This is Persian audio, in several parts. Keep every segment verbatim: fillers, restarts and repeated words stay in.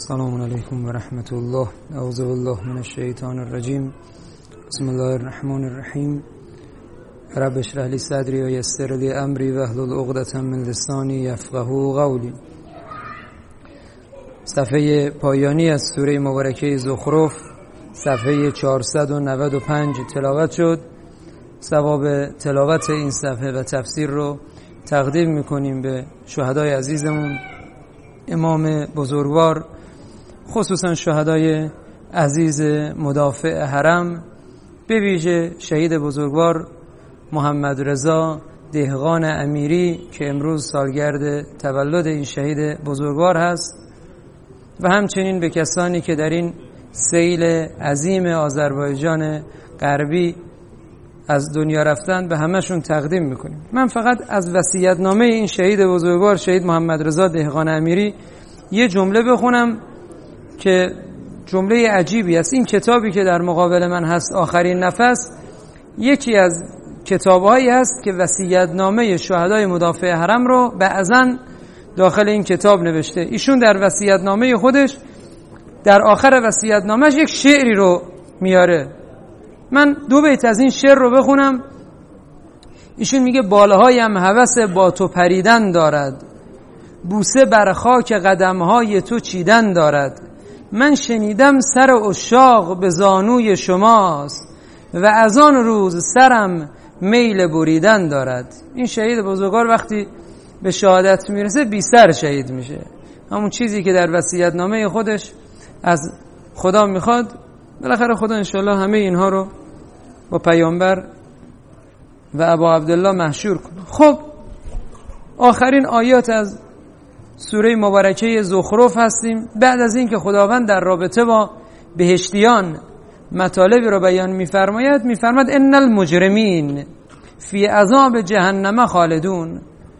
السلام علیکم و رحمت الله. اعوذ بالله من الشیطان الرجیم. بسم الله الرحمن الرحیم. رب اشرح لی صدری و یسر لی امری واحلل عقدة من لسانی یفقهوا قولی. صفحه پایانی از سوره مبارکه زخرف، صفحه چهارصد و نود و پنج تلاوت شد. ثواب تلاوت این صفحه و تفسیر رو تقدیم میکنیم به شهدای عزیزمون، امام بزرگوار، خصوصا شهدای عزیز مدافع حرم، به ویژه شهید بزرگوار محمد رضا دهقان امیری که امروز سالگرد تولد این شهید بزرگوار هست، و همچنین به کسانی که در این سیل عظیم آذربایجان غربی از دنیا رفتن، به همشون تقدیم میکنیم. من فقط از وصیت‌نامه این شهید بزرگوار، شهید محمد رضا دهقان امیری، یه جمله بخونم که جمله عجیبی است. این کتابی که در مقابل من هست، آخرین نفس، یکی از کتابهایی هست که وصیت‌نامه شهدای مدافع حرم رو بعضاً داخل این کتاب نوشته. ایشون در وصیت‌نامه خودش در آخر وصیت‌نامه‌اش یک شعری رو میاره. من دو بیت از این شعر رو بخونم. ایشون میگه: بالهایم هوس با تو پریدن دارد، بوسه بر خاک قدمهای تو چیدن دارد. من شنیدم سر عشاق به زانوی شماست، و از آن روز سرم میل بریدن دارد. این شهید بزرگوار وقتی به شهادت میرسه بی سر شهید میشه. همون چیزی که در وصیت‌نامه خودش از خدا میخواد، بالاخره خدا انشالله همه اینها رو با پیامبر و ابا عبدالله محشور کنه. خب آخرین آیات از سوره مبارکه زخرف هستیم. بعد از این که خداوند در رابطه با بهشتیان مطالبی رو بیان میفرماید، میفرماید ان المجرمین فی عذاب جهنم خالدون.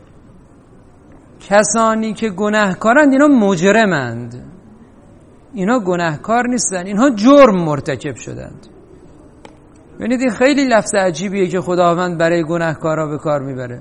کسانی که گناهکارند اینا مجرمند، اینا گناهکار نیستن، اینها جرم مرتکب شدند. ببینید این خیلی لفظ عجیبیه که خداوند برای گناهکارا به کار میبره.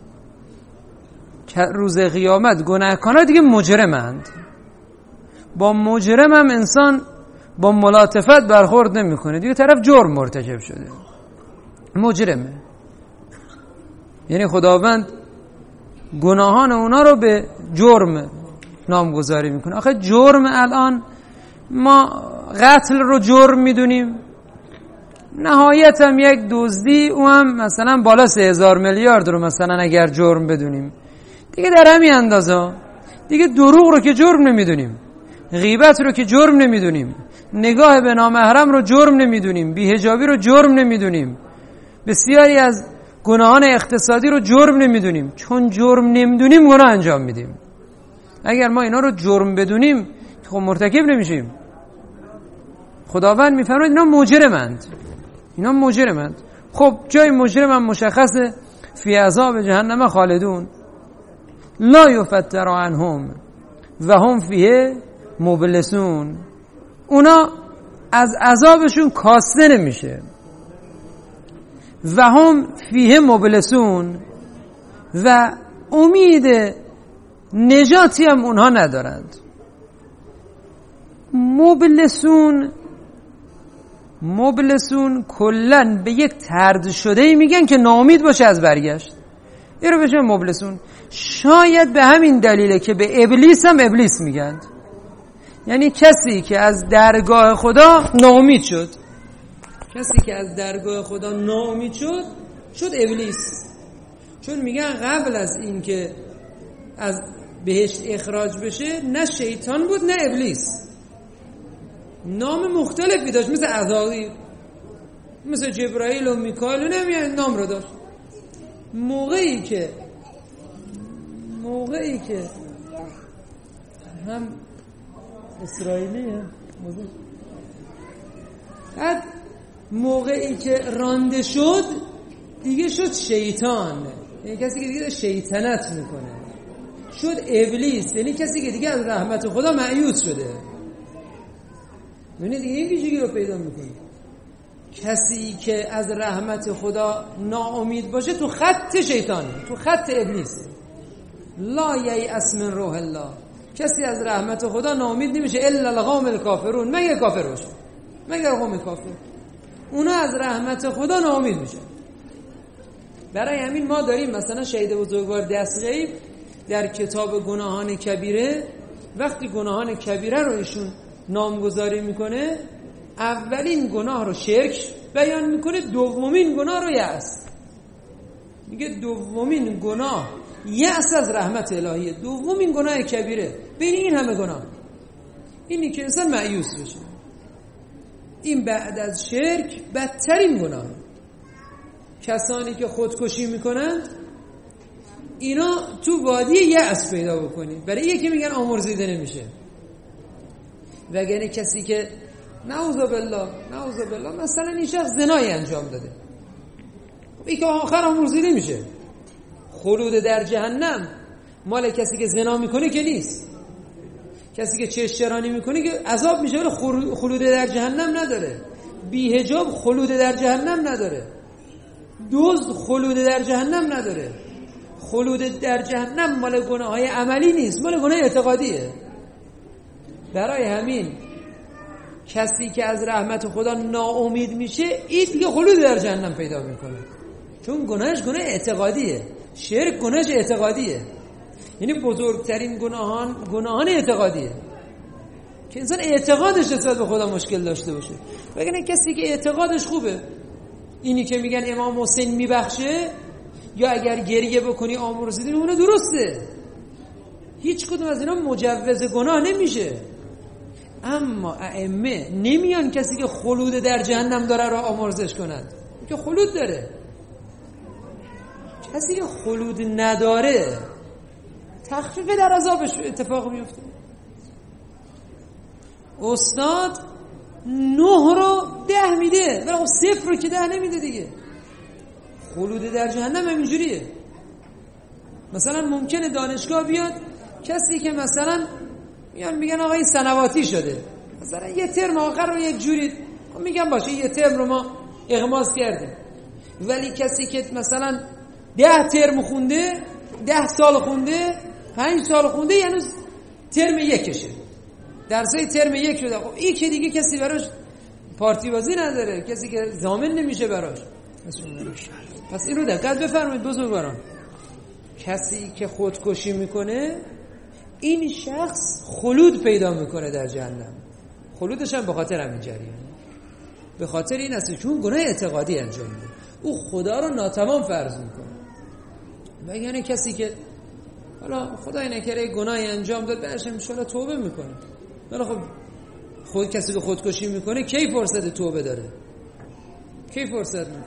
روز قیامت گناهکارا دیگه مجرمند. با مجرم هم انسان با ملاطفت برخورد نمیکنه، دیگه طرف جرم مرتکب شده، مجرمه. یعنی خداوند گناهان اونا رو به جرم نامگذاری میکنه. آخه جرم الان ما قتل رو جرم میدونیم، نهایت هم یک دزدی، او هم مثلا بالا سه هزار میلیارد رو مثلا اگر جرم بدونیم، دیگه در همین اندازه. دیگه دروغ رو که جرم نمیدونیم، غیبت رو که جرم نمیدونیم، نگاه به نامحرم رو جرم نمیدونیم، بی‌حجابی رو جرم نمیدونیم، بسیاری از گناهان اقتصادی رو جرم نمیدونیم. چون جرم نمیدونیم گناه انجام میدیم. اگر ما اینا رو جرم بدونیم خب مرتکب نمیشیم. خداوند میفرماید اینا مجرمند، اینا مجرمند. خب جای مجرم هم مشخصه، فی عذاب جهنم خالدون لا یفتر عنهم و هم فیه مبلسون. اونا از عذابشون کاسته نمیشه. و هم فیه مبلسون، و امید نجاتی هم اونها ندارند. مبلسون مبلسون کلن به یک طرد شده میگن که ناامید باشه از برگشت. این رو بهش مبلسون. شاید به همین دلیله که به ابلیس هم ابلیس میگن. یعنی کسی که از درگاه خدا ناامید شد، کسی که از درگاه خدا ناامید شد شد ابلیس. چون میگن قبل از این که از بهشت اخراج بشه نه شیطان بود نه ابلیس، نام مختلفی داشت، مثل عزازیل، مثل جبرائیل و میکائیل، نمیان نام رو داشت. موقعی که موقعی که هم اسرائیلیه، بعد موقعی که رانده شد دیگه شد شیطان، یعنی کسی که دیگه شیطنت میکنه، شد ابلیس، یعنی کسی که دیگه از رحمت خدا مایوس شده. ببینید این ویژگی رو پیدا میکنه. کسی که از رحمت خدا ناامید باشه تو خط شیطانه، تو خط ابلیس. لا ییأس من روح الله کسی از رحمت خدا ناامید نمیشه الا القوم الکافرون، مگه کافر باشه، مگر قوم کافر، اونا از رحمت خدا ناامید میشه. برای همین ما داریم مثلا شهید بزرگوار دستگیری در کتاب گناهان کبیره وقتی گناهان کبیره رو ایشون نامگذاری میکنه، اولین گناه رو شرک بیان میکنه، دومین گناه رو یأس. میگه دومین گناه یأس از رحمت الهیه، دومین گناه کبیره بین این همه گناه اینی که انسان مایوس بشه. این بعد از شرک بدترین گناه. کسانی که خودکشی میکنند اینا تو وادی یأس پیدا بکنید، برای یکی میگن آمرزیده نمیشه. وگرنه کسی که نعوذ بالله نعوذ بالله مثلا این شخص زنایی انجام داده، این که آخر آمرزیده میشه. خلود در جهنم مال کسی که زنا میکنه که نیست، کسی که چشترانی میکنه که عذاب میشه ولی خلود در جهنم نداره. بی‌حجاب خلود در جهنم نداره. دزد خلود در جهنم نداره. خلود در جهنم مال گناههای عملی نیست، مال گناه اعتقادیه. برای همین کسی که از رحمت خدا ناامید میشه این دیگه خلود در جهنم پیدا میکنه، چون گناهش گناه اعتقادیه. شرک گناهش اعتقادیه، یعنی بزرگترین گناهان گناهان اعتقادیه که انسان اعتقادش نسبت به خدا مشکل داشته باشه. وگرنه کسی که اعتقادش خوبه، اینی که میگن امام حسین میبخشه یا اگر گریه بکنی آمرزیده اونه درسته، هیچ کدوم از اینا مجوز گناه نمیشه. اما ائمه نمیان کسی که خلود در جهنم داره رو آمرزش کنند، که خلود داره. کسی که خلود نداره تخفیف در عذابش اتفاق میفته. استاد نه رو ده میده ولی صفر رو که ده نمیده دیگه. خلود در جهنم همینجوریه. مثلا ممکنه دانشگاه بیاد کسی که مثلا میان میگن آقا این سنواتی شده، مثلا یه ترم آخر رو یک جوری میگن باشه یه ترم رو ما اغماس کردیم، ولی کسی که مثلا ده ترم خونده، ده سال خونده، پنج سال خونده، یعنی ترم یکشه، درسای ترم یک شده، خب این که دیگه کسی براش پارتی بازی نداره، کسی که ضامن نمیشه براش. پس این رو دقت بفرمایید بزرگواران، کسی که خودکشی میکنه این شخص خلود پیدا میکنه در جهنم. خلودش هم به خاطر همین جریان، به خاطر این است چون گناه اعتقادی انجام میده، او خدا رو ناتمام فرض میکنه. و یعنی کسی که حالا خدای نکره گناهی انجام داد بعدش ان شاءالله توبه میکنه، ولی خب خود کسی که خودکشی میکنه کی فرصت توبه داره؟ کی فرصت میکنه؟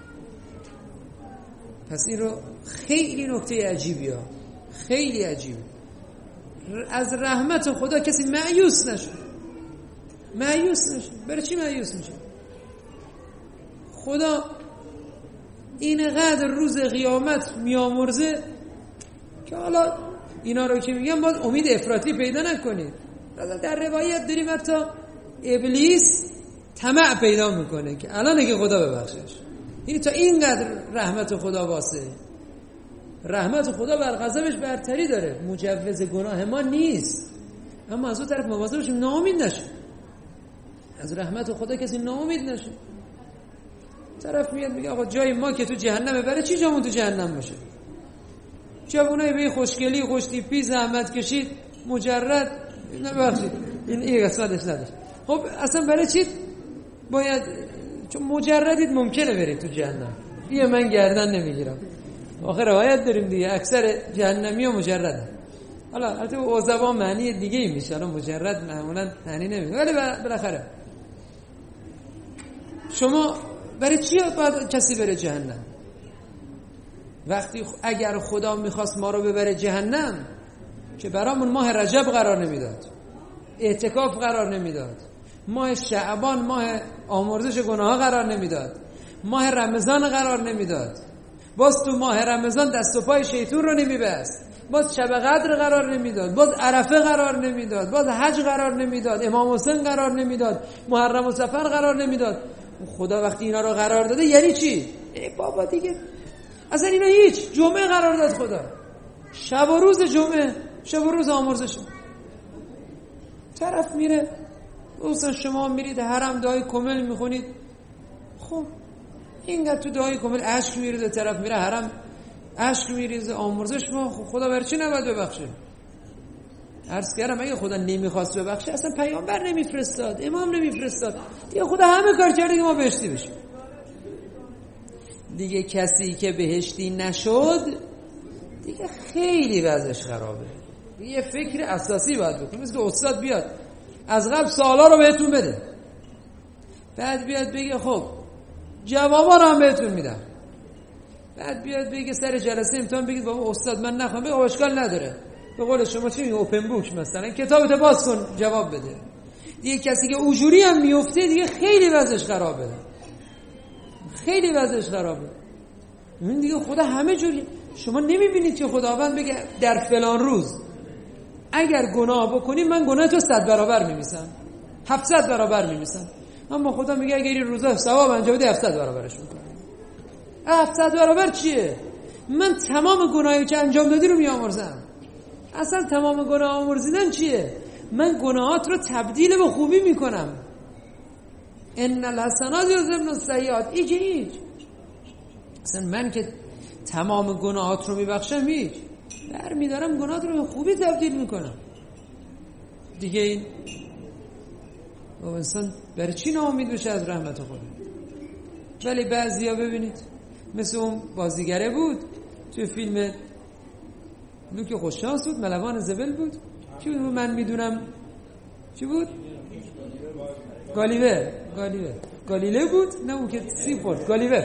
پس این رو خیلی نکته عجیبیه، خیلی عجیبه. از رحمت خدا کسی مایوس نشه، مایوس نشه. برای چی مایوس میشه؟ خدا اینقدر روز قیامت میامرزه که حالا اینا رو که میگم باید امید افراطی پیدا نکنید. در روایت داریم حتی ابلیس طمع پیدا میکنه که الان که خدا ببخشش. این تا اینقدر رحمت خدا واسه، رحمت خدا بر غضبش برتری داره، مجوز گناه ما نیست. اما از اون طرف مواظب باشیم ناامید نشیم، از رحمت خدا کسی ناامید نشه. طرف میاد میگه آقا جای ما که تو جهنمه، برای چی جامون تو جهنم باشه؟ جوونای به خوشگلی خوشتیپی زحمت کشید مجرد نبخشید این این قسمتش نداشت. خب اصلا برای چی باید؟ چون مجردید ممکنه برید تو جهنم. یه من گردن نمیگیرم. آخر روایت داریم دیگه اکثر جهنمی ها مجردن. حالا البته او زبان معنی دیگه ای میشه، حالا مجرد معمولا معنی نمیده، ولی بالاخره شما برای چی باید کسی بره جهنم؟ وقتی اگر خدا میخواست ما رو ببره جهنم که برامون ماه رجب قرار نمیداد، اعتکاف قرار نمیداد، ماه شعبان ماه آمرزش گناه قرار نمیداد، ماه رمضان قرار نمیداد، باز تو ماه رمضان دست و پای شیطون رو نمیبست، باز شب قدر قرار نمیداد، باز عرفه قرار نمیداد، باز حج قرار نمیداد، امام حسین قرار نمیداد، محرم و سفر قرار نمیداد. خدا وقتی اینا رو قرار داده یعنی چی؟ ای بابا دیگه اصلا اینا هیچ. جمعه قرار داد خدا، شب و روز جمعه، شب و روز آمرزش. طرف میره مثلا شما میرید حرم دعای کامل میخونید، خب اینقدر تو دعای کامل اشک میریزه، طرف میره حرم اشک میریزه، آمرزش ما خدا برای چی نباید ببخشه؟ عرض کردم اگه خدا نمیخواست ببخشه اصلا پیامبر نمیفرستاد، امام نمیفرستاد، دیگه خدا همه کار کرده که ما بهشتی بشیم. دیگه کسی که بهشتی نشد دیگه خیلی وضعش خرابه. یه فکر اساسی باید بکنید، مثل که استاد بیاد از قبل سوالا رو بهتون بده، بعد بیاد بگه خب جوابا رو هم بهتون میدم، بعد بیاد بگه سر جلسه امتحان بگید بابا استاد من نخوام، بگه اشکال نداره، به قول شما چی میگه اوپن بوک مثلا کتابت باز کن جواب بده. دیگه کسی که اونجوری هم میفته دیگه خیلی وضعش خرابه، خیلی وضعش خرابه. این دیگه خدا همه جوری. شما نمیبینید که خداوند بگه در فلان روز اگر گناه بکنی من گناه تو صد برابر میمیسم، هفتصد برابر میمیسم، اما خدا میگه اگر این روزا ثواب انجام بدی هفتصد برابرش میکنم. هفتصد برابر چیه؟ من تمام گناهی که انجام دادی رو میامرزم. اصلا تمام گناه آمرزیدن چیه؟ من گناهات رو تبدیل به خوبی میکنم. ان الحسنات یذهبن السیئات. این که هیچ. اصلا من که تمام گناهات رو میبخشم هیچ، برمیدارم گناهات رو به خوبی تبدیل میکنم. دیگه این انسان برای چی ناامید بشه از رحمت خدا؟ ولی بعضیا ببینید مثل اون بازیگره بود توی فیلم لوک خوششانس بود، ملوان زبل بود، چی بود من میدونم چی بود؟ گالیور گالیور گالیله بود، نه اون که سیفورد گالیور،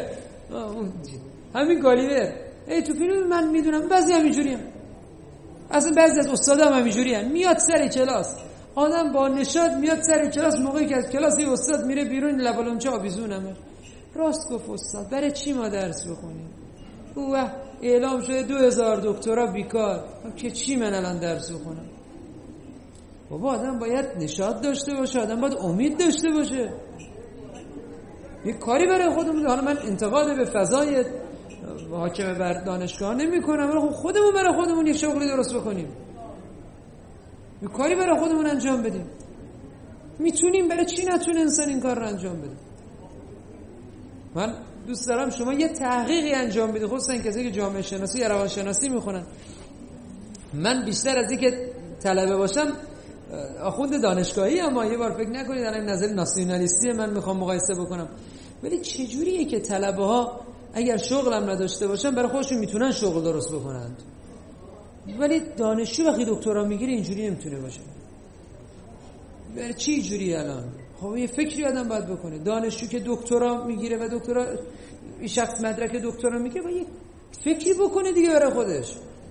همین گالیور. ای تو فیلم من میدونم بعضی همینجوری هم. اصلا بعضی از استادا هم همینجوری هم. میاد سر کلاس آدم با نشاط میاد سر کلاس، موقعی که از کلاس یه استاد میره بیرون لبالونچه آویزونمه. راست گفت استاد برای چی ما درس بخونیم؟ اوه اعلام شده دو هزار دکترا بیکار، که چی من الان درس بخونم؟ بابا آدم باید نشاط داشته باشه، آدم باید امید داشته باشه، یه کاری برای خودمون. حالا من انتقاد به فضای حاکم بر دانشگاه نمی کنم، ولی خودمون برای خودمون یه شغلی درست بکنیم، یه کاری برای خودمون انجام بدیم. میتونیم، برای چی نتونه انسان این کار رو انجام بده؟ من دوست دارم شما یه تحقیقی انجام بدید، خصوصا کسی که جامعه شناسی یا روان شناسی میخونن. من بیشتر از اینکه طلبه باشم آخوند دانشگاهی، اما یه بار فکر نکنید الان نظر ناسیونالیستی من میخوام مقایسه بکنم. ولی چجوریه که طلبه ها اگر شغل هم نداشته باشن برای خودشون میتونن شغل درست بکنند، ولی دانشجو وقتی دکترا میگیره اینجوری نمیتونه باشه؟ برای چی اینجوری الان؟ خب یه فکری آدم باید بکنه. دانشجو که دکترا میگیره و دکترا این شخص مدرک دکترا میگیره باید یه فکری بکنه دیگه برای خودش.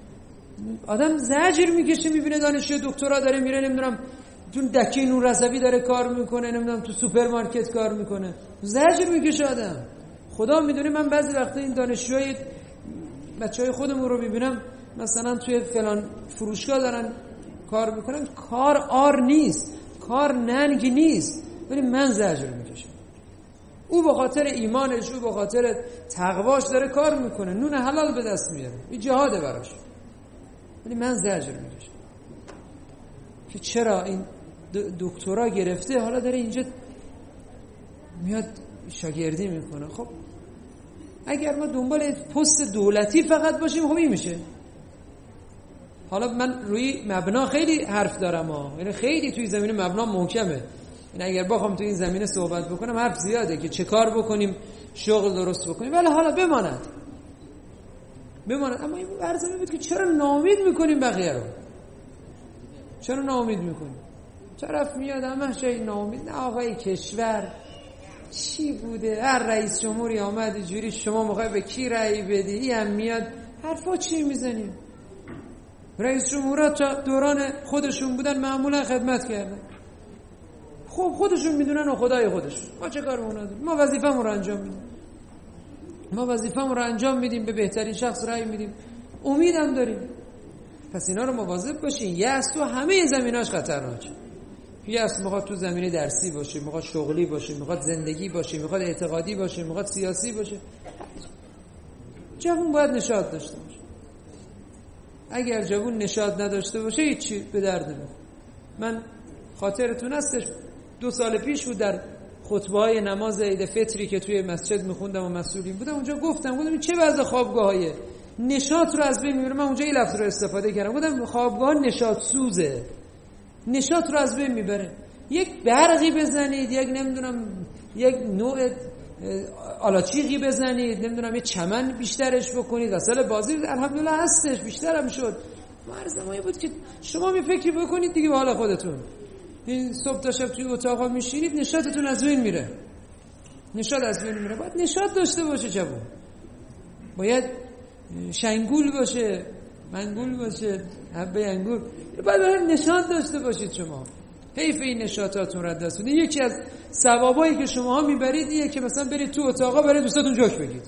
آدم زجر میکشه میبینه دانشجو دکترا داره میره نمیدونم تو دکه نور رضوی داره کار میکنه، نمیدونم تو سوپرمارکت کار میکنه، زجر میکشه آدم. خدا میدونه من بعضی وقتا این دانشجوهای بچهای خودمون رو میبینم مثلا توی فلان فروشگاه دارن کار میکنن، کار آر نیست، کار ننگ نیست، ولی من زجر میکشم. او به خاطر ایمانش، او به خاطر تقواش داره کار میکنه، نون حلال به دست میاره، این جهاده براش، ولی من زجر میکشم که چرا این دکترا گرفته حالا داره اینجا میاد شاگردی میکنه. خب اگر ما دنبال پست دولتی فقط باشیم خب این میشه. حالا من روی مبنا خیلی حرف دارم ها، یعنی خیلی توی زمینه مبنا محکمه، یعنی اگر بخوام توی این زمینه صحبت بکنم حرف زیاده که چه کار بکنیم شغل درست بکنیم، ولی حالا بماند بماند اما این برزمه بود که چرا ناامید میکنیم بقیه رو؟ چرا ناامید میکنیم؟ طرف میاد همه شای ناامید، نه آقای کشور چی بوده، هر رئیس جمهوری آمد اینجوری، شما میخوای به کی رأی بدی، این هم میاد حرفا چی میزنیم؟ رئیس جمهورها تا دوران خودشون بودن معمولا خدمت کردن، خب خودشون میدونن و خدای خودشون، ما چه کار اونا داریم؟ ما وظیفه‌مون رو انجام میدیم، ما وظیفه‌مون رو انجام میدیم، به بهترین شخص رأی میدیم، امیدم داریم. پس اینا رو مواظب باشین. یأس تو همه زمیناش خطرناکه. یأس میخواد تو زمینه درسی باشه، میخواد شغلی باشه، میخواد زندگی باشه، میخواد اعتقادی باشه، میخواد سیاسی باشه. جوون باید نشاط داشته باشه. اگر جوون نشاط نداشته باشه هیچی به درد نمیخوره. من خاطرتون هستش دو سال پیش بود در خطبه‌های نماز عید فطری که توی مسجد میخوندم و مسئولین بودم، اونجا گفتم گفتم چه وضع خوابگاه‌های نشاط رو از بین میبره. من اونجا این لفظ رو استفاده کردم، گفتم خوابگاه نشاط سوزه، نشاط رو از بین میبره. یک برقی بزنید، یک نمیدونم یک نوع آلاچیقی بزنید، نمیدونم یه چمن بیشترش بکنید، اصلا بازی الحمدلله هستش، بیشتر هم شد. هر زمانی بود که شما می فکری بکنید دیگه به حال خودتون. این صبح تا شب توی اتاقا میشینید نشاطتون از بین میره، نشاط از بین میره. باید نشاط داشته باشه جوون، باید شنگول باشه، منگول باشه، حبه انگور، باید نشاط داشته باشید. شما حیف این نشاطاتون رو دست بدید. یکی از ثوابایی که شماها میبرید اینه که مثلا برید تو اتاقا برید دوستاتون جوک بگید.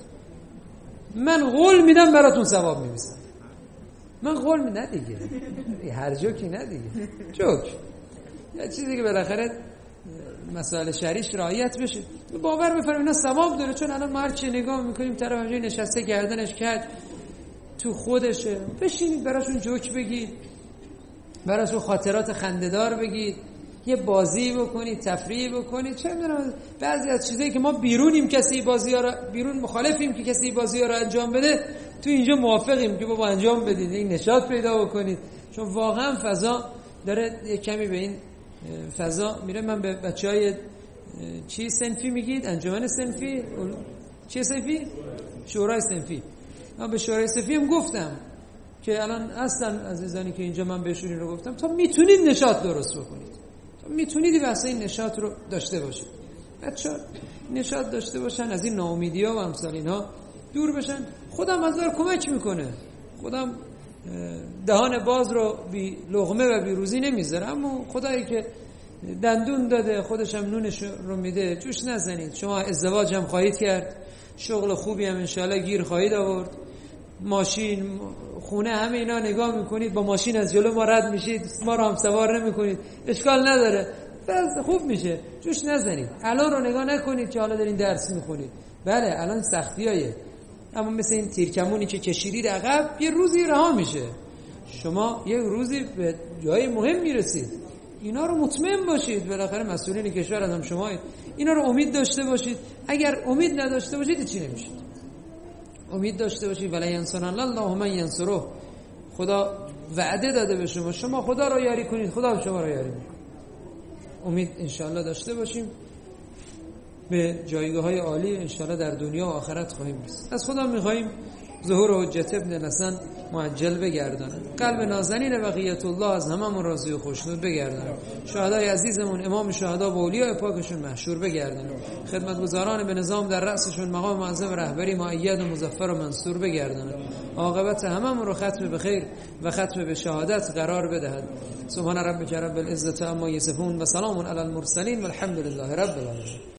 من قول میدم براتون ثواب می‌رسه. من قول میدم دیگه، هر جوکی نه دیگه، جوک یه چیزی که بالاخره مسائل شرعیش رعایت بشه. باور بفرمایید اینا ثواب داره، چون الان ما هر چی نگاه میکنیم طرف اونجا نشسته گردنش کرد تو خودشه، بشینید براشون جوک بگید، براشون خاطرات خنده‌دار بگید، یه بازی بکنید، تفریح بکنید. چه می‌دونم بعضی از چیزایی که ما بیرونیم کسی بازی‌ها رو بیرون مخالفیم که کسی بازی‌ها رو انجام بده، تو اینجا موافقیم که بابا انجام بدید، این نشاط پیدا بکنید، چون واقعا فضا داره یه کمی به این فضا میره. من به بچهای چی صنفی میگید؟ انجمن صنفی؟ چی صنفی؟ شورای صنفی. من به شورای صنفی هم گفتم که الان هستن عزیزانی که اینجا من بهشون رو گفتم تا میتونید نشاط درست بکنید، تا میتونید واسه این نشاط رو داشته باشید. بچه‌ها نشاط داشته باشن، از این ناامیدی‌ها و امثال اینها دور بشن. خودم ازار کمک میکنه، خودم دهان باز رو بی لقمه و بی روزی نمیذاره، اما خدایی که دندون داده خودش هم نونش رو میده، جوش نزنید. شما ازدواج هم خواهید کرد، شغل خوبی هم انشاءالله گیر خواهید آورد، ماشین، خونه، همه اینا نگاه میکنید، با ماشین از جلو ما رد میشید، ما رو هم سوار نمیکنید، اشکال نداره، بس خوب میشه، جوش نزنید. الان رو نگاه نکنید که حالا دارین درس میخونید، بله الان سختیایه، اما مثل این تیرکمونی که کشیدید عقب یه روزی رها میشه، شما یه روزی به جای مهم میرسید. اینا رو مطمئن باشید، بالاخره مسئولین کشور هم شمایید، اینا رو امید داشته باشید. اگر امید نداشته باشید چی نمیشید. امید داشته باشید، ولا ینصرن الله من ینصره، خدا وعده داده به شما، شما خدا رو یاری کنید، خدا شما رو یاری میکنه. امید انشاءالله داشته باشیم، به جایگاه های عالی انشاءالله در دنیا و آخرت خواهیم رسید. از خدا میخواییم ظهور حجت ابن الحسن معجل بگرداند، قلب نازنین بقیت الله از هممون راضی و خوشنود بگرداند، شهدای عزیزمون امام شهدا و اولیاء پاکشون محشور بگرداند، خدمتگزاران به نظام در رأسشون مقام معظم رهبری مؤید و مظفر و منصور بگرداند، عاقبت هممون رو ختم به خیر و ختم به شهادت قرار بدهد. سبحان ربک رب العزة عما یصفون و سلام علی المرسلین والحمد لله رب العالمین.